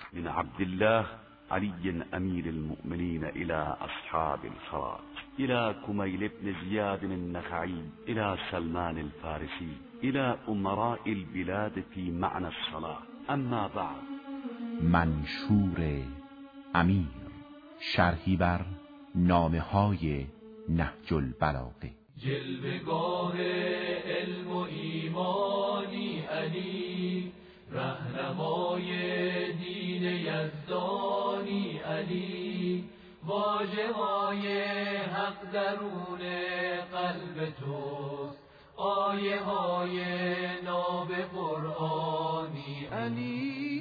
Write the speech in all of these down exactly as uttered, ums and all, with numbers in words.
من عبد الله علي امیر المؤمنین الى اصحاب الفرات، الى کمیل بن زیاد النخعی، الى سلمان الفارسی، الى امراء البلاد فی معنى الصلاة. اما بعد. منشور امیر، شرحی بر نامه های نهج البلاغه. جلوه‌گاه علم و ایمانی علی، رهنمای دین یزدانی علی، واژه‌های حق درون قلب توست، آیه های ناب قرآنی علی.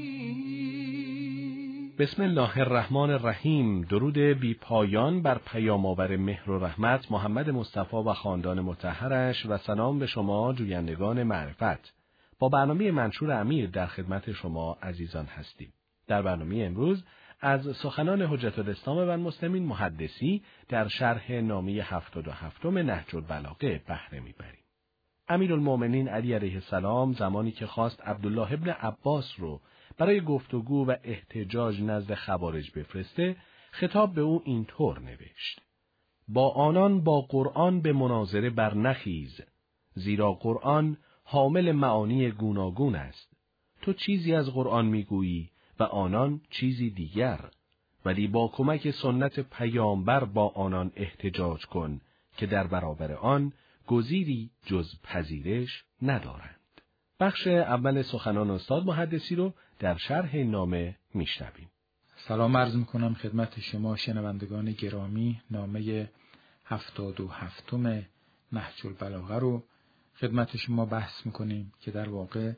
بسم الله الرحمن الرحیم. درود بی پایان بر پیام آور مهر و رحمت محمد مصطفی و خاندان مطهرش و سلام به شما جویندگان معرفت. با برنامه منشور امیر در خدمت شما عزیزان هستیم. در برنامه امروز از سخنان حجت الاسلام و المسلمین محدثی در شرح نامه هفتاد و هفتم نهج البلاغه بهره میبریم. امیرالمؤمنین علی علیه السلام زمانی که خواست عبدالله ابن عباس رو برای گفتگو و احتجاج نزد خوارج بفرسته، خطاب به او اینطور نوشت: با آنان با قرآن به مناظره برنخیز، زیرا قرآن حامل معانی گوناگون است. تو چیزی از قرآن میگویی و آنان چیزی دیگر، ولی با کمک سنت پیامبر با آنان احتجاج کن که در برابر آن گزیری جز پذیرش ندارند. بخش اول سخنان استاد محدثی رو در شرح نامه میشنویم. سلام عرض میکنم خدمت شما شنوندگان گرامی. نامه هفتاد و هفتم نهج البلاغه رو خدمت شما بحث میکنیم که در واقع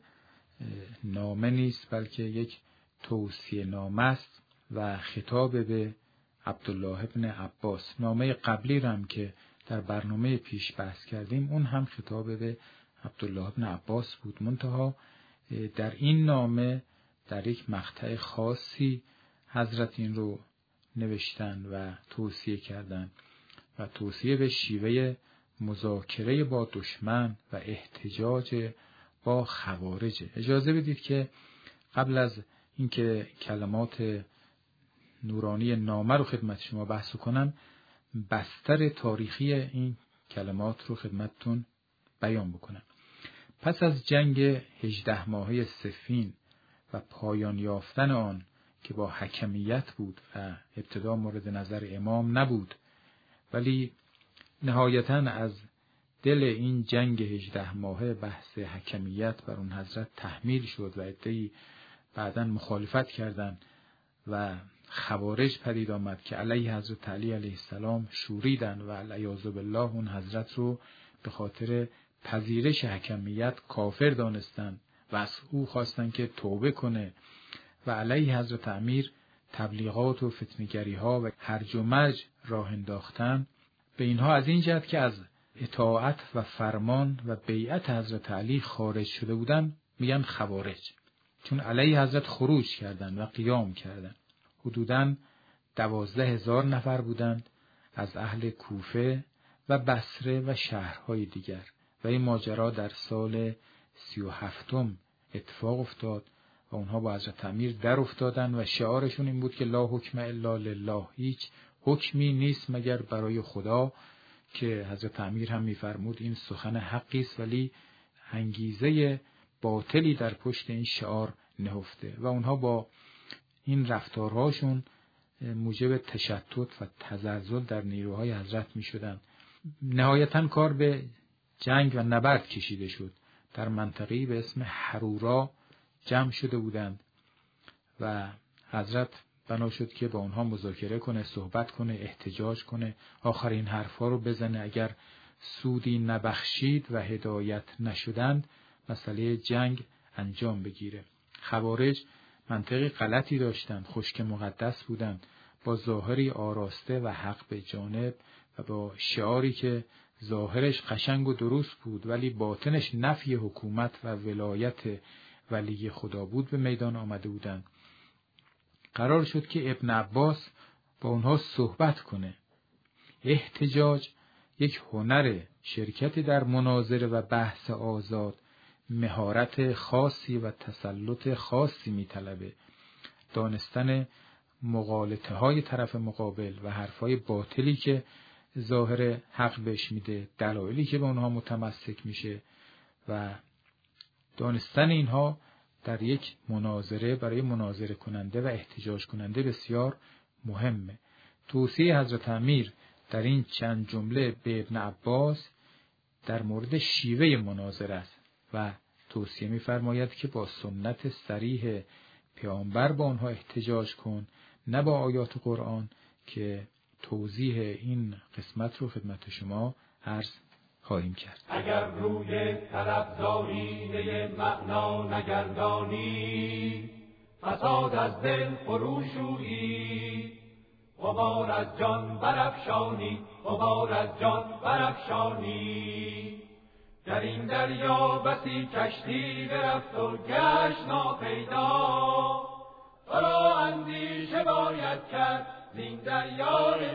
نامه نیست بلکه یک توصیه نامه است و خطاب به عبدالله ابن عباس. نامه قبلی هم که در برنامه پیش بحث کردیم اون هم خطاب به عبدالله ابن عباس بود، منتها در این نامه در یک مقطع خاصی حضرت این رو نوشتن و توصیه کردن و توصیه به شیوه مذاکره با دشمن و احتجاج با خوارج. اجازه بدید که قبل از اینکه کلمات نورانی نامه رو خدمت شما بحث کنم، بستر تاریخی این کلمات رو خدمتتون بیان بکنم. پس از جنگ هجده ماهه صفین و پایان یافتن آن که با حکمیت بود و ابتدا مورد نظر امام نبود، ولی نهایتاً از دل این جنگ هجده ماهه بحث حکمیت بر اون حضرت تحمیل شد و عده‌ای بعداً مخالفت کردند و خوارج پدید آمد که علیه حضرت علی علیه السلام شوریدن و العیاذ بالله اون حضرت رو به خاطر پذیرش حکمیت کافر دانستن و از او خواستن که توبه کنه و علیه حضرت امیر تبلیغات و فتنه‌گری ها و هرج و مرج راه انداختن. به اینها از این جهت که از اطاعت و فرمان و بیعت حضرت علی خارج شده بودن میگن خوارج، چون علیه حضرت خروج کردن و قیام کردن. حدوداً دوازده هزار نفر بودند از اهل کوفه و بصره و شهرهای دیگر و این ماجرا در سال سی و هفتم اتفاق افتاد و اونها با حضرت امیر در افتادن و شعارشون این بود که لا حکم الا لله، هیچ حکمی نیست مگر برای خدا، که حضرت امیر هم میفرمود این سخن حقی است ولی انگیزه باطلی در پشت این شعار نهفته و اونها با این رفتارهاشون موجب تشتت و تزلزل در نیروهای حضرت می شدن. نهایتاً کار به جنگ و نبرد کشیده شد. در منطقه‌ای به اسم حرورا جمع شده بودند و حضرت بنا شد که با اونها مذاکره کنه، صحبت کنه، احتجاج کنه، آخرین حرفا رو بزنه. اگر سودی نبخشید و هدایت نشدند مسئله جنگ انجام بگیره. خوارج منطقی غلطی داشتند، خشک مقدس بودند، با ظاهری آراسته و حق به جانب و با شعاری که ظاهرش قشنگ و درست بود ولی باطنش نفی حکومت و ولایت ولی خدا بود به میدان آمده بودند. قرار شد که ابن عباس با اونها صحبت کنه. احتجاج یک هنر، شرکت در مناظره و بحث آزاد مهارت خاصی و تسلط خاصی میطلبه. دانستن مغالطه های طرف مقابل و حرفای باطلی که ظاهر حق بهش میده، دلایلی که به اونها متمسک میشه و دانستن اینها در یک مناظره برای مناظره کننده و احتجاج کننده بسیار مهمه. توصیه حضرت امیر در این چند جمله به ابن عباس در مورد شیوه مناظره است و توصیه می‌فرماید که با سنت صریح پیامبر با آنها احتجاج کن، نه با آیات قرآن، که توضیح این قسمت رو خدمت شما عرض خواهیم کرد. اگر روی طلبزارینه معنا نگردانی، فساد از دل فروشویی، غبار از جان برافشانی، غبار از جان برافشانی. در این دریا بسی کشتی برفت و گشت ناپیدا، فرا اندیشه باید کرد زین دریای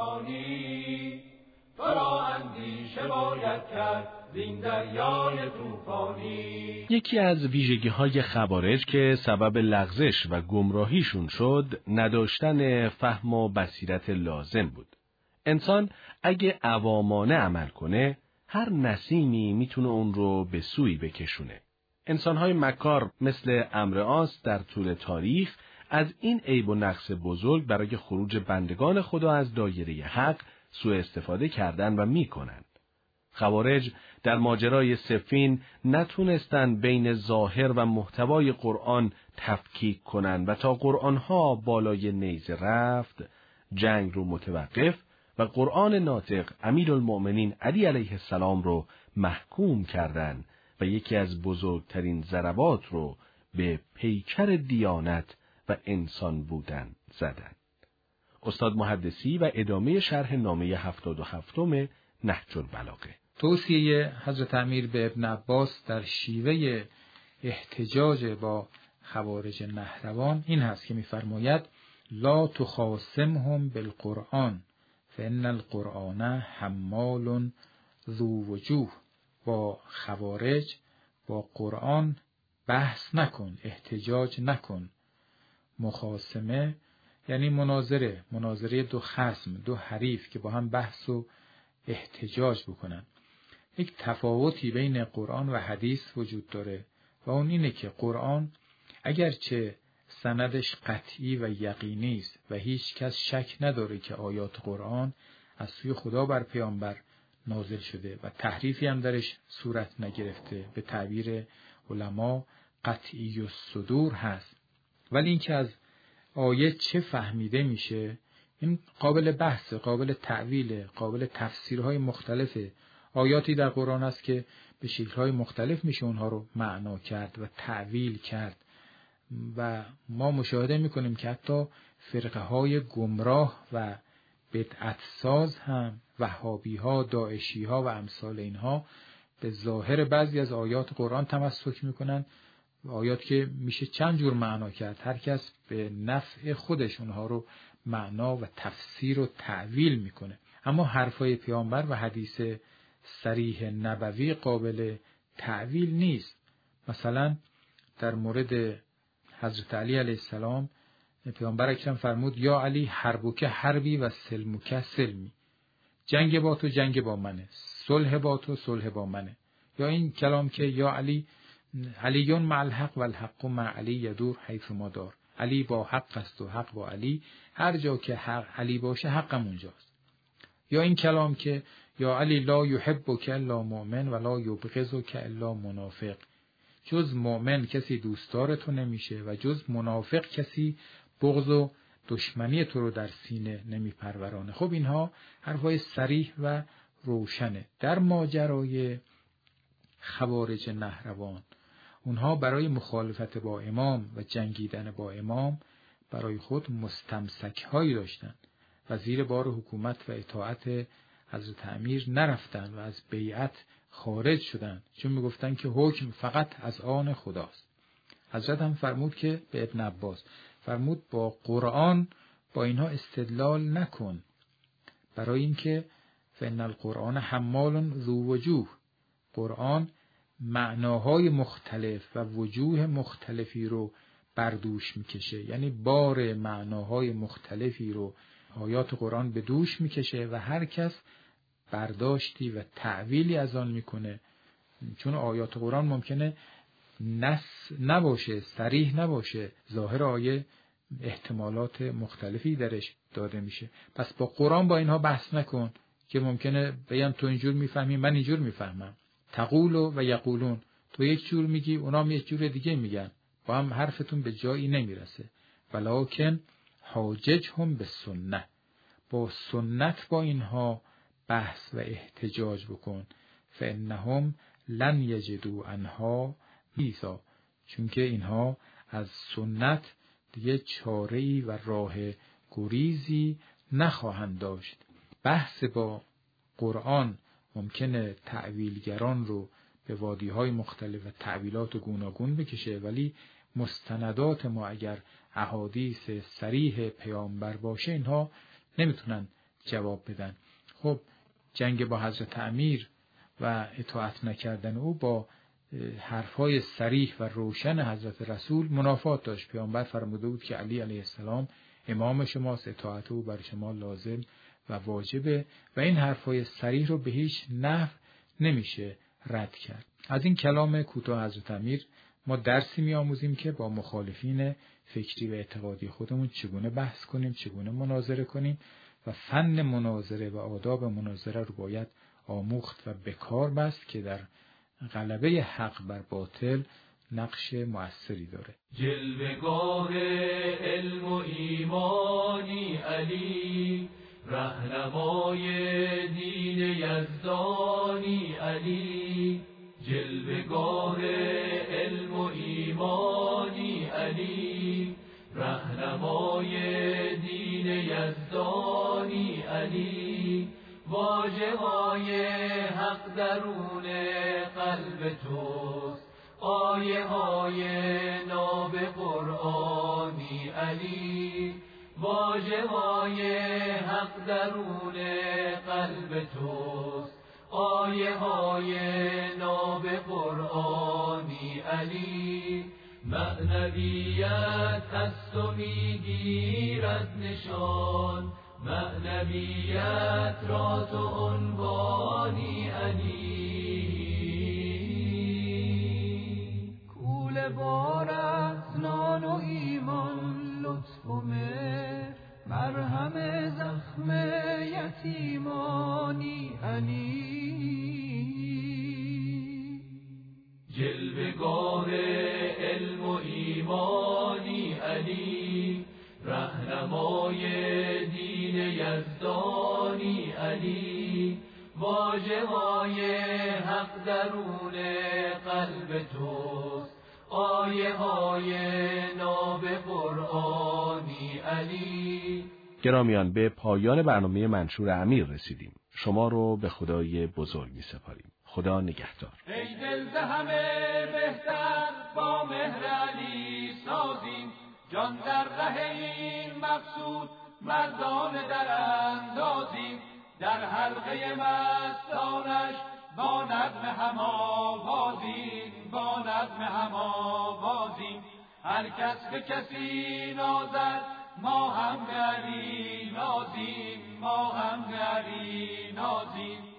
طوفانی، فرا اندیشه باید کرد زین دریای طوفانی. یکی از ویژگی‌های خوارج که سبب لغزش و گمراهیشون شد، نداشتن فهم و بصیرت لازم بود. انسان اگه عوامانه عمل کنه، هر نسیمی میتونه اون رو به سوی بکشونه. انسان‌های مکار مثل عمرو عاص در طول تاریخ از این عیب و نقص بزرگ برای خروج بندگان خدا از دایره حق سوء استفاده کردن و میکنن. خوارج در ماجرای صفین نتونستن بین ظاهر و محتوای قرآن تفکیک کنن و تا قرآنها بالای نیزه رفت، جنگ رو متوقف و قرآن ناطق امیرالمؤمنین علی علیه السلام رو محکوم کردند و یکی از بزرگترین ضربات رو به پیکر دیانت و انسان بودن زدن. استاد محدثی و ادامه شرح نامه هفتاد و هفتم نهج البلاغه. توصیه حضرت امیر به ابن عباس در شیوه احتجاج با خوارج نهروان این هست که می‌فرماید لا تخاصمهم بالقرآن فإن القرآن حمال ذو وجوه. با خوارج با قرآن بحث نکن، احتجاج نکن. مخاصمه یعنی مناظره، مناظره دو خصم، دو حریف که با هم بحث و احتجاج بکنن. یک تفاوتی بین قرآن و حدیث وجود داره و اون اینه که قرآن اگرچه سندش قطعی و یقینی است و هیچ کس شک نداره که آیات قرآن از سوی خدا بر پیامبر نازل شده و تحریفی هم درش صورت نگرفته، به تعبیر علما قطعی الصدور هست، ولی این که از آیه چه فهمیده میشه این قابل بحث، قابل تعویل، قابل تفسیرهای مختلفه. آیاتی در قرآن است که به شکل‌های مختلف میشه اونها رو معنا کرد و تعویل کرد و ما مشاهده میکنیم که حتی فرقه‌های گمراه و بدعت ساز هم، وهابی‌ها، داعشی‌ها و امثال اینها، به ظاهر بعضی از آیات قرآن تمسک میکنن، آیات که میشه چند جور معنا کرد، هر کس به نفع خودش اونها رو معنا و تفسیر و تعویل میکنه. اما حرفای پیامبر و حدیث صریح نبوی قابل تعویل نیست. مثلا در مورد حضرت علی علیه السلام پیامبر اکرم فرمود یا علی حربک حربی و سلمک سلمی، جنگ با تو جنگ با منه، صلح با تو صلح با منه. یا این کلام که یا علی علیون مع الحق و الحق مع علی یدور حیث ما دار، علی با حق است و حق با علی، هر جا که حق علی باشه حقم اونجاست. یا این کلام که یا علی لا یحبک الا مؤمن و لا یبغضک الا منافق، جز مؤمن کسی دوستدار تو نمیشه و جز منافق کسی بغض و دشمنی تو رو در سینه نمیپرورانه. خب اینها حرفای صریح و روشنه. در ماجرای خوارج نهروان، اونها برای مخالفت با امام و جنگیدن با امام برای خود مستمسک هایی داشتن و زیر بار حکومت و اطاعت حضرت امیر نرفتن و از بیعت خارج شدن، چون میگفتن که حکم فقط از آن خداست. حضرت هم فرمود که به ابن عباس فرمود با قرآن با اینها استدلال نکن، برای اینکه فإن القرآن حمال ذو وجوه، قرآن معناهای مختلف و وجوه مختلفی رو بر دوش میکشه، یعنی بار معناهای مختلفی رو آیات قرآن به دوش میکشه و هر کس برداشتی و تعویلی از آن میکنه، چون آیات قرآن ممکنه نص نباشه، صریح نباشه، ظاهر آیه احتمالات مختلفی درش داده میشه. پس با قرآن با اینها بحث نکن که ممکنه بگم تو اینجور میفهمی من اینجور میفهمم. تقولو و یقولون، تو یک جور میگی اونا هم یک جور دیگه میگن، با هم حرفتون به جایی نمیرسه. ولکن حاجج هم به سنت، با سنت با اینها بحث و احتجاج بکن. فانهم لن یجدوا عنها محیصا، چون که اینها از سنت دیگه چاره‌ای و راه گریزی نخواهند داشت. بحث با قرآن ممکنه تعویلگران رو به وادی‌های مختلف و تعویلات گوناگون بکشه، ولی مستندات ما اگر احادیث صریح پیامبر باشه اینها نمیتونن جواب بدن. خب جنگ با حضرت امیر و اطاعت نکردن او با حرفهای صریح و روشن حضرت رسول منافات داشت. پیامبر فرموده بود که علی علیه السلام امام شماست، اطاعت او بر شما لازم و واجبه و این حرفهای صریح رو به هیچ نحو نمیشه رد کرد. از این کلام کوتاه حضرت امیر ما درسی می‌آموزیم که با مخالفین فکری و اعتقادی خودمون چگونه بحث کنیم، چگونه مناظره کنیم و فن مناظره و آداب مناظره رو باید آموخت و به کار بست که در غلبه حق بر باطل نقش مؤثری داره. جلوه‌گاه علم و ایمانی علی، رهنمای دین یزدانی علی، جلوه‌گاه علم و ایمانی علی، رهنمای دین یزدانی علی، واژه‌های حق درون قلب توست، آیه های ناب قرآنی علی، واژه های حق درون قلب توست، آیه های ناب قرآنی علی، معنویت از تو میگیرد نشان، معنویت را تو عنوانی علی، کوله بار از نان و ایمان، لطف و مهر، مرهم زخم یتیمانی علی، جلوه‌گاه علم و ایمانی علی، رهنمای دین یزدانی علی، واژه‌های حق درون قلب توست، آیه های ناب قرآنی علی. گرامیان، به پایان برنامه منشور امیر رسیدیم. شما رو به خدای بزرگ می سپاریم. خدا نگهدار. ای دل ز همه بهتر با مهر علی سازیم، جان در ره این مقصود مردان در اندازیم، در حلقه مستانش با نظم هم آوازیم، با نظم هم آوازیم، هر کس به کسی نازد ما هم به علی نازیم، ما هم به علی نازیم.